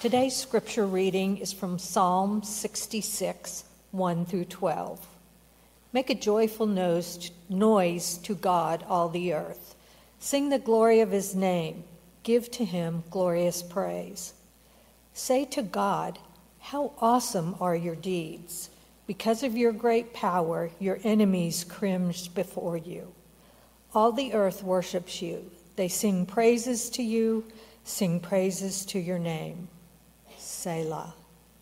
Today's scripture reading is from Psalm 66, 1 through 12. Make a joyful noise to God, all the earth. Sing the glory of his name. Give to him glorious praise. Say to God, how awesome are your deeds. Because of your great power, your enemies cringed before you. All the earth worships you. They sing praises to you, sing praises to your name. Selah.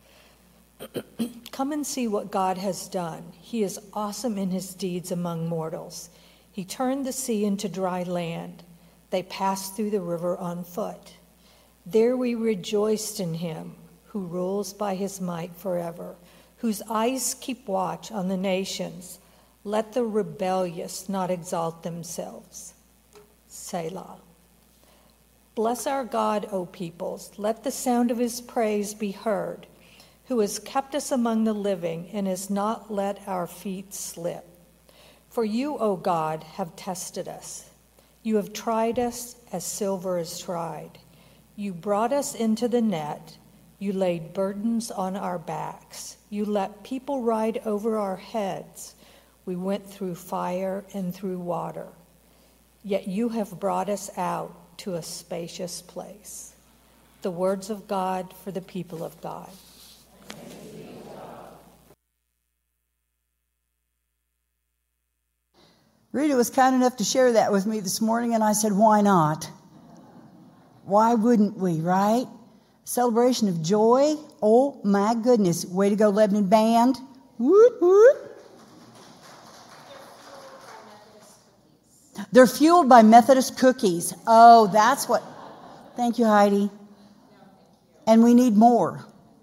Come and see what God has done. He is awesome in his deeds among mortals. He turned the sea into dry land. They passed through the river on foot. There we rejoiced in him, who rules by his might forever, whose eyes keep watch on the nations. Let the rebellious not exalt themselves. Selah. Bless our God, O peoples. Let the sound of his praise be heard, who has kept us among the living and has not let our feet slip. For you, O God, have tested us. You have tried us as silver is tried. You brought us into the net. You laid burdens on our backs. You let people ride over our heads. We went through fire and through water. Yet you have brought us out to a spacious place. The words of God for the people of God. Rita was kind enough to share that with me this morning, and I said, why not? Why wouldn't we, right? Celebration of joy. Oh, my goodness. Way to go, Lebanon Band. Woot, woot. They're fueled by Methodist cookies. Oh, that's what. Thank you, Heidi. And we need more.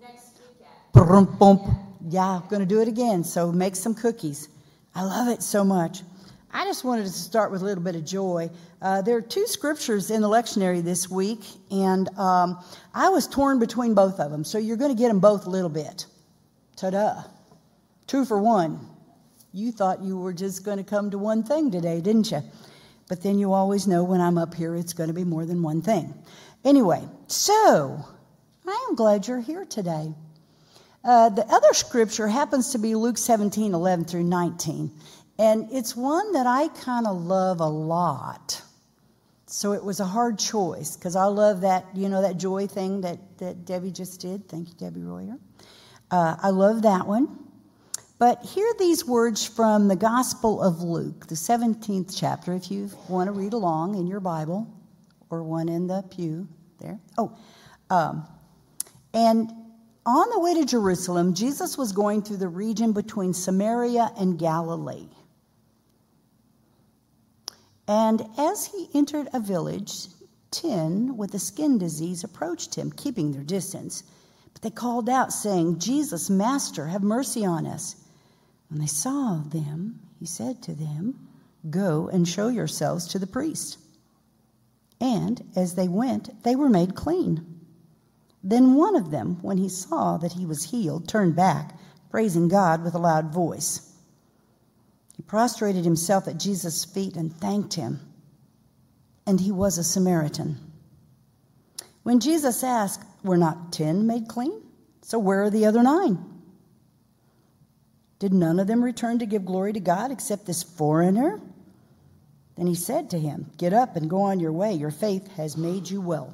Yeah, I'm going to do it again. So make some cookies. I love it so much. I just wanted to start with a little bit of joy. There are two scriptures in the lectionary this week, and I was torn between both of them. So you're going to get them both a little bit. Ta-da. 2 for 1. You thought you were just going to come to one thing today, didn't you? But then you always know when I'm up here, it's going to be more than one thing. Anyway, so I am glad you're here today. The other scripture happens to be Luke 17, 11 through 19. And it's one that I kind of love a lot. So it was a hard choice because I love that, that joy thing that Debbie just did. Thank you, Debbie Royer. I love that one. But hear these words from the Gospel of Luke, the 17th chapter, if you want to read along in your Bible, or one in the pew there. And on the way to Jerusalem, Jesus was going through the region between Samaria and Galilee. And as he entered a village, 10 with a skin disease approached him, keeping their distance. But they called out, saying, Jesus, Master, have mercy on us. When they saw them, he said to them, Go and show yourselves to the priest. And as they went, they were made clean. Then one of them, when he saw that he was healed, turned back, praising God with a loud voice. He prostrated himself at Jesus' feet and thanked him. And he was a Samaritan. When Jesus asked, Were not 10 made clean? So where are the other 9? Did none of them return to give glory to God except this foreigner? Then he said to him, Get up and go on your way. Your faith has made you well.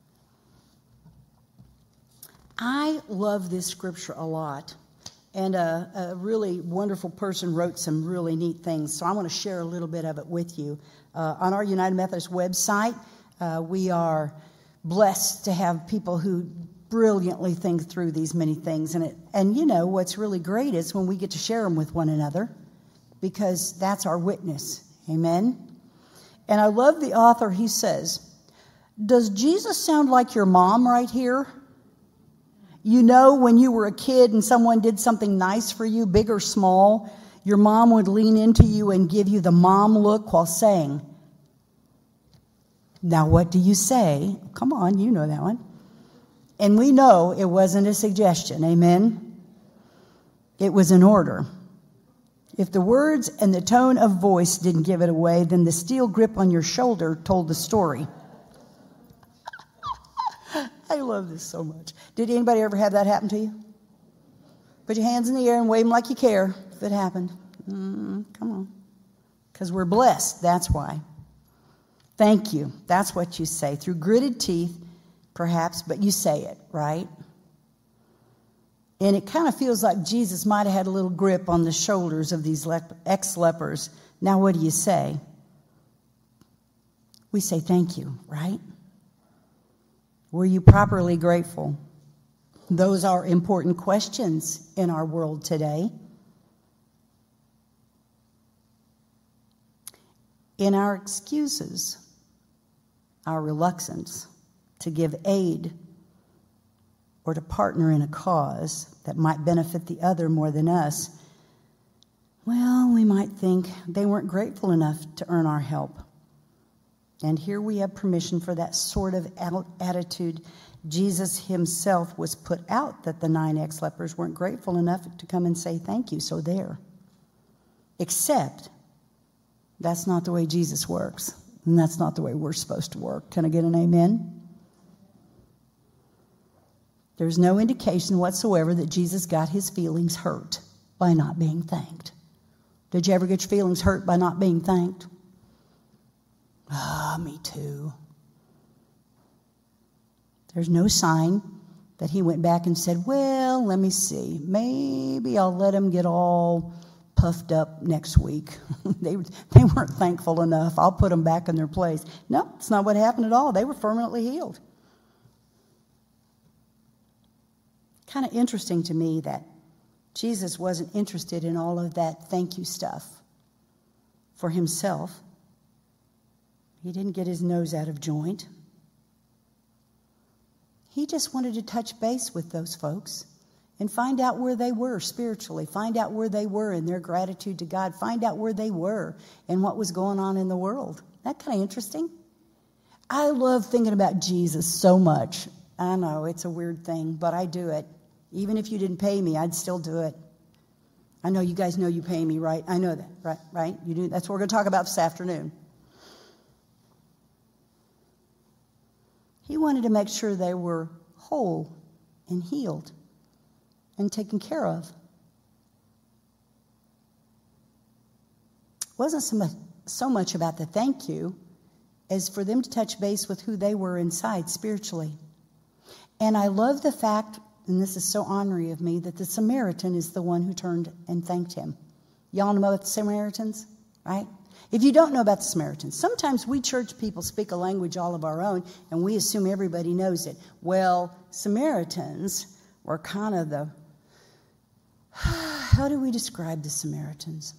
I love this scripture a lot. And a really wonderful person wrote some really neat things. So I want to share a little bit of it with you. On our United Methodist website, we are blessed to have people who brilliantly think through these many things. And what's really great is when we get to share them with one another, because that's our witness. Amen? And I love the author. He says, does Jesus sound like your mom right here? When you were a kid and someone did something nice for you, big or small, your mom would lean into you and give you the mom look while saying, Now what do you say? Come on, you know that one. And we know it wasn't a suggestion, amen? It was an order. If the words and the tone of voice didn't give it away, then the steel grip on your shoulder told the story. I love this so much. Did anybody ever have that happen to you? Put your hands in the air and wave them like you care if it happened. Come on. Because we're blessed, that's why. Thank you. That's what you say. Through gritted teeth, perhaps, but you say it, right? And it kind of feels like Jesus might have had a little grip on the shoulders of these ex-lepers. Now what do you say? We say thank you, right? Were you properly grateful? Those are important questions in our world today. In our excuses, our reluctance to give aid or to partner in a cause that might benefit the other more than us, well, we might think they weren't grateful enough to earn our help. And here we have permission for that sort of attitude. Jesus himself was put out that the 9 ex-lepers weren't grateful enough to come and say thank you, so there. Except that's not the way Jesus works, and that's not the way we're supposed to work. Can I get an amen? There's no indication whatsoever that Jesus got his feelings hurt by not being thanked. Did you ever get your feelings hurt by not being thanked? Me too. There's no sign that he went back and said, well, let me see. Maybe I'll let him get all puffed up next week. They weren't thankful enough. I'll put them back in their place. No, it's not what happened at all. They were permanently healed. Kind of interesting to me that Jesus wasn't interested in all of that thank you stuff for himself. He didn't get his nose out of joint. He just wanted to touch base with those folks and find out where they were spiritually, find out where they were in their gratitude to God, find out where they were and what was going on in the world. That kind of interesting. I love thinking about Jesus so much. I know it's a weird thing, but I do it. Even if you didn't pay me, I'd still do it. I know you guys know you pay me, right? I know that, right? You do. That's what we're going to talk about this afternoon. He wanted to make sure they were whole and healed and taken care of. It wasn't so much about the thank you as for them to touch base with who they were inside spiritually. And I love the fact, and this is so honorary of me, that the Samaritan is the one who turned and thanked him. Y'all know about the Samaritans, right? If you don't know about the Samaritans, sometimes we church people speak a language all of our own, and we assume everybody knows it. Well, Samaritans were kind of the, how do we describe the Samaritans?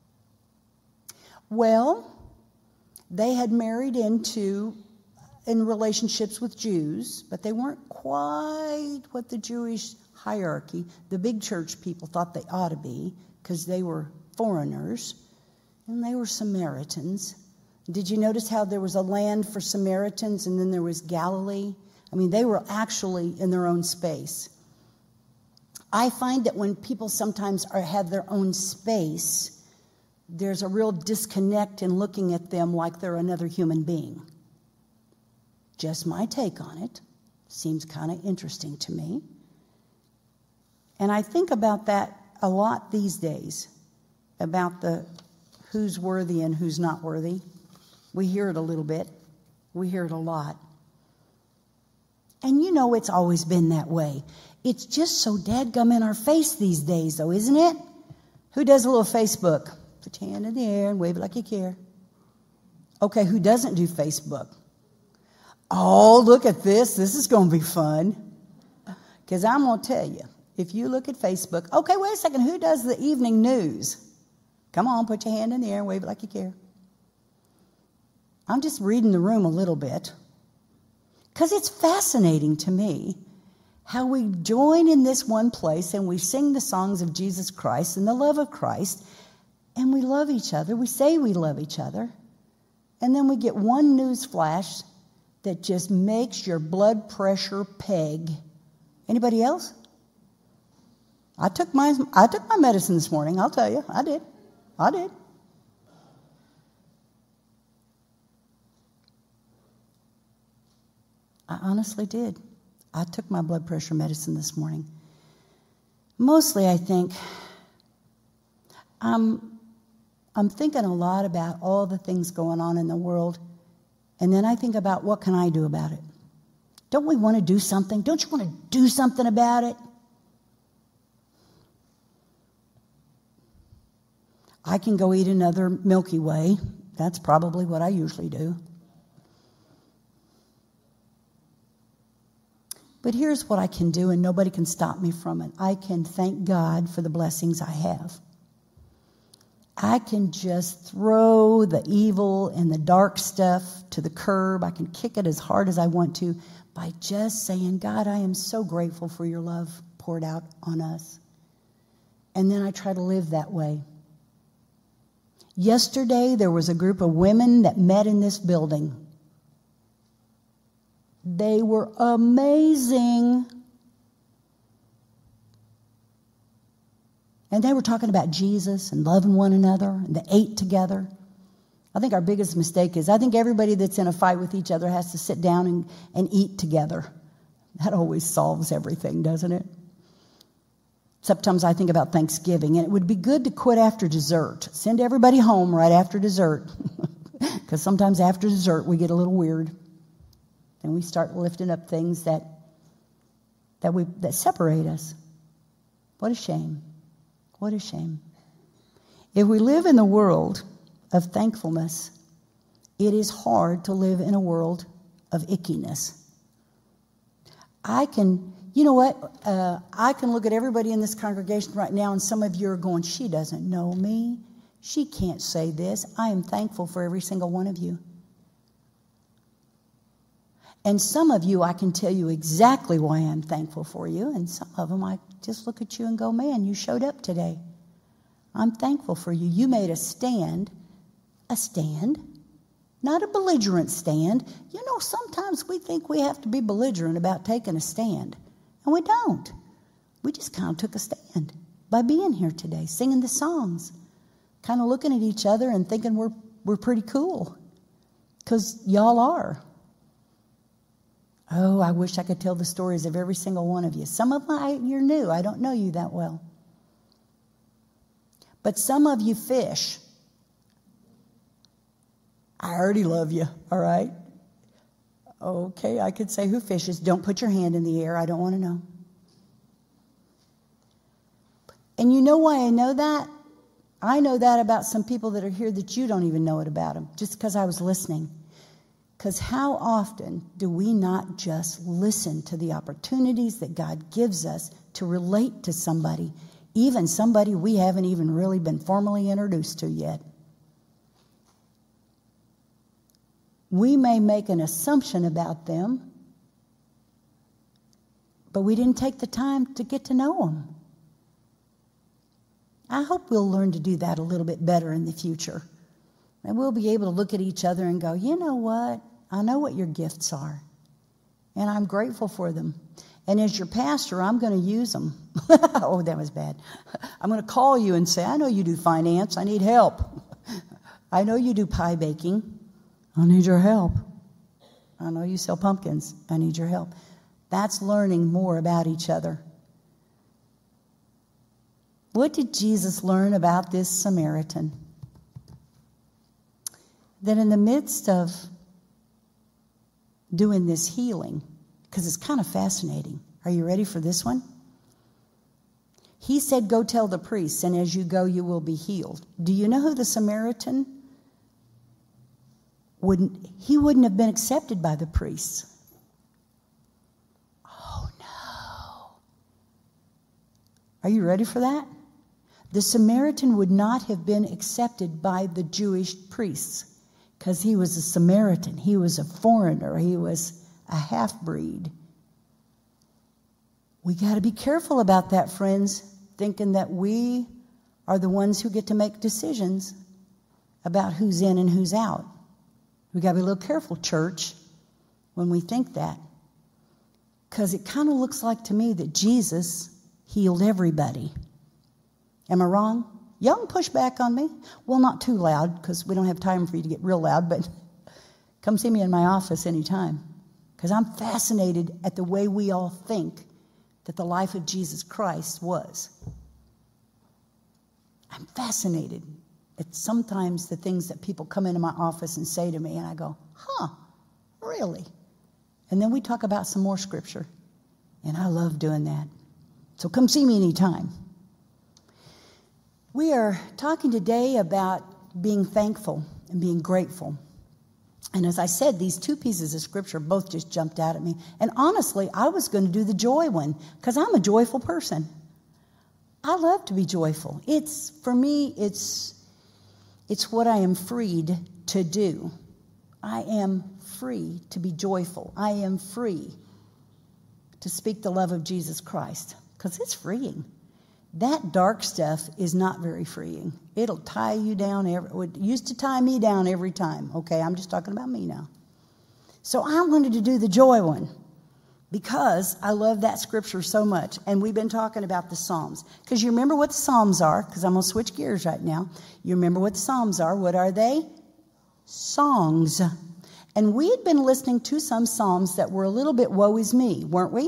Well, they had married in relationships with Jews, but they weren't quite what the Jewish hierarchy, the big church people, thought they ought to be, because they were foreigners. And they were Samaritans. Did you notice how there was a land for Samaritans and then there was Galilee? I mean, they were actually in their own space. I find that when people sometimes have their own space, there's a real disconnect in looking at them like they're another human being. Just my take on it. Seems kind of interesting to me. And I think about that a lot these days, about the who's worthy and who's not worthy. We hear it a little bit. We hear it a lot. And you know it's always been that way. It's just so dadgum in our face these days, though, isn't it? Who does a little Facebook? Put your hand in the air and wave it like you care. Okay, who doesn't do Facebook? Oh, look at this. This is going to be fun. Because I'm going to tell you, if you look at Facebook, okay, wait a second, who does the evening news? Come on, put your hand in the air and wave it like you care. I'm just reading the room a little bit because it's fascinating to me how we join in this one place and we sing the songs of Jesus Christ and the love of Christ, and we love each other. We say we love each other, and then we get one news flash that just makes your blood pressure peg. Anybody else? I took my medicine this morning. I'll tell you, I did. I honestly did. I took my blood pressure medicine this morning. Mostly I think I'm thinking a lot about all the things going on in the world, and then I think about what can I do about it. Don't we want to do something? Don't you want to do something about it? I can go eat another Milky Way. That's probably what I usually do. But here's what I can do, and nobody can stop me from it. I can thank God for the blessings I have. I can just throw the evil and the dark stuff to the curb. I can kick it as hard as I want to by just saying, God, I am so grateful for your love poured out on us. And then I try to live that way. Yesterday, there was a group of women that met in this building. They were amazing. And they were talking about Jesus and loving one another, and they ate together. I think our biggest mistake is I think everybody that's in a fight with each other has to sit down and eat together. That always solves everything, doesn't it? Sometimes I think about Thanksgiving, and it would be good to quit after dessert. Send everybody home right after dessert. Because sometimes after dessert we get a little weird. And we start lifting up things that separate us. What a shame. What a shame. If we live in the world of thankfulness, it is hard to live in a world of ickiness. I can look at everybody in this congregation right now, and some of you are going, she doesn't know me. She can't say this. I am thankful for every single one of you. And some of you, I can tell you exactly why I'm thankful for you. And some of them, I just look at you and go, man, you showed up today. I'm thankful for you. You made a stand, not a belligerent stand. You know, sometimes we think we have to be belligerent about taking a stand. And we don't. We just kind of took a stand by being here today, singing the songs, kind of looking at each other and thinking we're pretty cool. Because y'all are. Oh, I wish I could tell the stories of every single one of you. Some of them you're new. I don't know you that well. But some of you fish. I already love you, all right? Okay, I could say who fishes. Don't put your hand in the air. I don't want to know. And you know why I know that? I know that about some people that are here that you don't even know it about them, just because I was listening. Because how often do we not just listen to the opportunities that God gives us to relate to somebody, even somebody we haven't even really been formally introduced to yet? We may make an assumption about them, but we didn't take the time to get to know them. I hope we'll learn to do that a little bit better in the future. And we'll be able to look at each other and go, you know what? I know what your gifts are, and I'm grateful for them. And as your pastor, I'm going to use them. Oh, that was bad. I'm going to call you and say, I know you do finance. I need help. I know you do pie baking. I need your help. I know you sell pumpkins. I need your help. That's learning more about each other. What did Jesus learn about this Samaritan? That in the midst of doing this healing, because it's kind of fascinating. Are you ready for this one? He said, go tell the priests, and as you go, you will be healed. Do you know who the Samaritan wouldn't have been accepted by the priests? Oh, no. Are you ready for that? The Samaritan would not have been accepted by the Jewish priests because he was a Samaritan. He was a foreigner. He was a half-breed. We got to be careful about that, friends, thinking that we are the ones who get to make decisions about who's in and who's out. We got to be a little careful, church, when we think that. Because it kind of looks like to me that Jesus healed everybody. Am I wrong? Y'all can push back on me. Well, not too loud, because we don't have time for you to get real loud, but come see me in my office anytime. because I'm fascinated at the way we all think that the life of Jesus Christ was. I'm fascinated at sometimes the things that people come into my office and say to me, and I go, really? And then we talk about some more scripture, and I love doing that. So come see me anytime. We are talking today about being thankful and being grateful. And as I said, these two pieces of scripture both just jumped out at me. And honestly, I was going to do the joy one because I'm a joyful person. I love to be joyful. For me, it's what I am freed to do. I am free to be joyful. I am free to speak the love of Jesus Christ because it's freeing. That dark stuff is not very freeing. It'll tie you down. It used to tie me down every time. Okay, I'm just talking about me now. So I wanted to do the joy one because I love that scripture so much. And we've been talking about the Psalms. Because you remember what the Psalms are, because I'm going to switch gears right now. You remember what the Psalms are. What are they? Songs. And we had been listening to some Psalms that were a little bit woe is me, weren't we?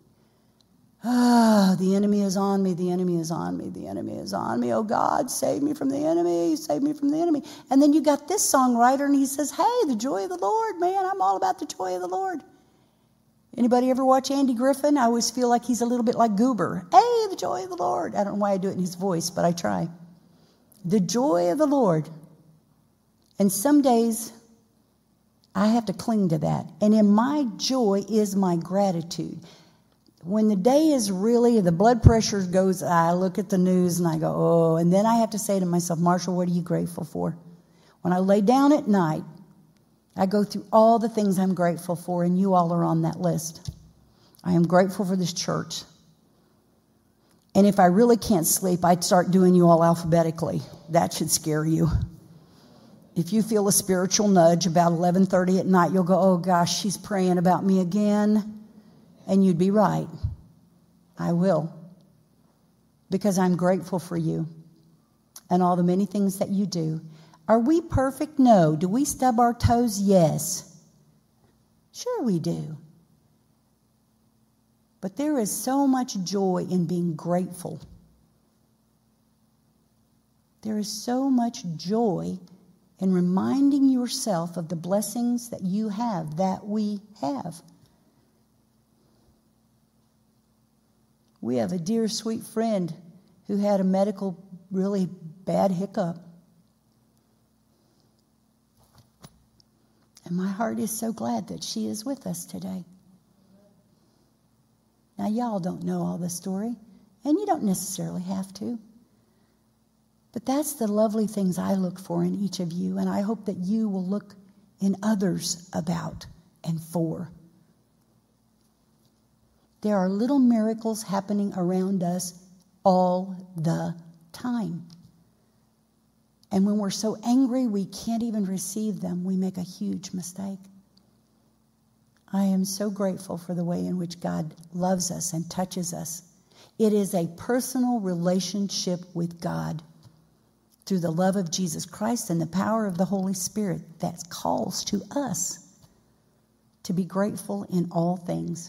The enemy is on me, the enemy is on me, the enemy is on me. Oh God, save me from the enemy, save me from the enemy. And then you got this songwriter and he says, hey, the joy of the Lord, man, I'm all about the joy of the Lord. Anybody ever watch Andy Griffin? I always feel like he's a little bit like Goober. Hey, the joy of the Lord. I don't know why I do it in his voice, but I try. The joy of the Lord. And some days I have to cling to that. And in my joy is my gratitude. When the day is really, the blood pressure goes, I look at the news and I go, oh, and then I have to say to myself, Marshall, what are you grateful for? When I lay down at night, I go through all the things I'm grateful for, and you all are on that list. I am grateful for this church. And if I really can't sleep, I'd start doing you all alphabetically. That should scare you. If you feel a spiritual nudge about 11:30 at night, you'll go, oh gosh, she's praying about me again. And you'd be right. I will. Because I'm grateful for you and all the many things that you do. Are we perfect? No. Do we stub our toes? Yes. Sure we do. But there is so much joy in being grateful. There is so much joy in reminding yourself of the blessings that you have, that we have. We have a dear, sweet friend who had a medical, really bad hiccup. And my heart is so glad that she is with us today. Now, y'all don't know all the story, and you don't necessarily have to. But that's the lovely things I look for in each of you, and I hope that you will look in others about and for. There are little miracles happening around us all the time. And when we're so angry we can't even receive them, we make a huge mistake. I am so grateful for the way in which God loves us and touches us. It is a personal relationship with God through the love of Jesus Christ and the power of the Holy Spirit that calls to us to be grateful in all things.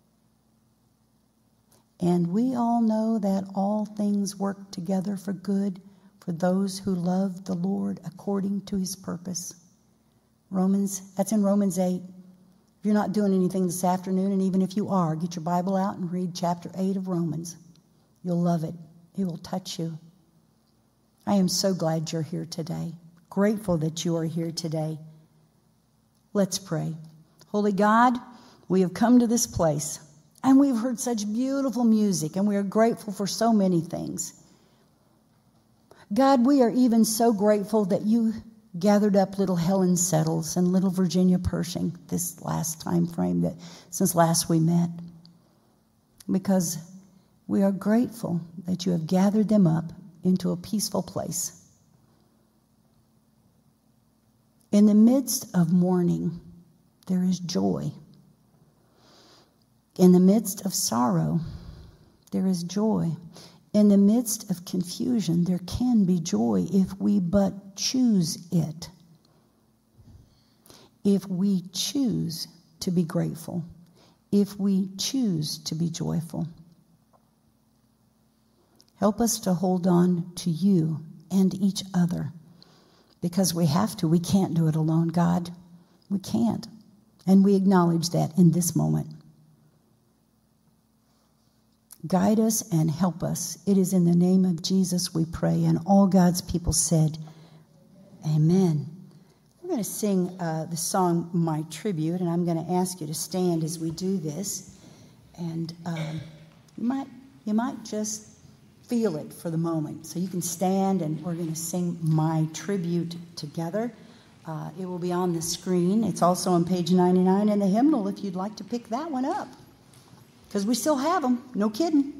And we all know that all things work together for good for those who love the Lord according to his purpose. That's in Romans 8. If you're not doing anything this afternoon, and even if you are, get your Bible out and read chapter 8 of Romans. You'll love it. It will touch you. I am so glad you're here today. Grateful that you are here today. Let's pray. Holy God, we have come to this place. And we've heard such beautiful music, and we are grateful for so many things. God, we are even so grateful that you gathered up little Helen Settles and little Virginia Pershing this last time frame since last we met. Because we are grateful that you have gathered them up into a peaceful place. In the midst of mourning, there is joy. In the midst of sorrow, there is joy. In the midst of confusion, there can be joy if we but choose it. If we choose to be grateful, if we choose to be joyful. Help us to hold on to you and each other, because we have to. We can't do it alone, God. We can't. And we acknowledge that in this moment. Guide us and help us. It is in the name of Jesus we pray. And all God's people said, amen. We're going to sing the song, My Tribute, and I'm going to ask you to stand as we do this. And you might just feel it for the moment. So you can stand, and we're going to sing My Tribute together. It will be on the screen. It's also on page 99 in the hymnal if you'd like to pick that one up. Because we still have them. No kidding.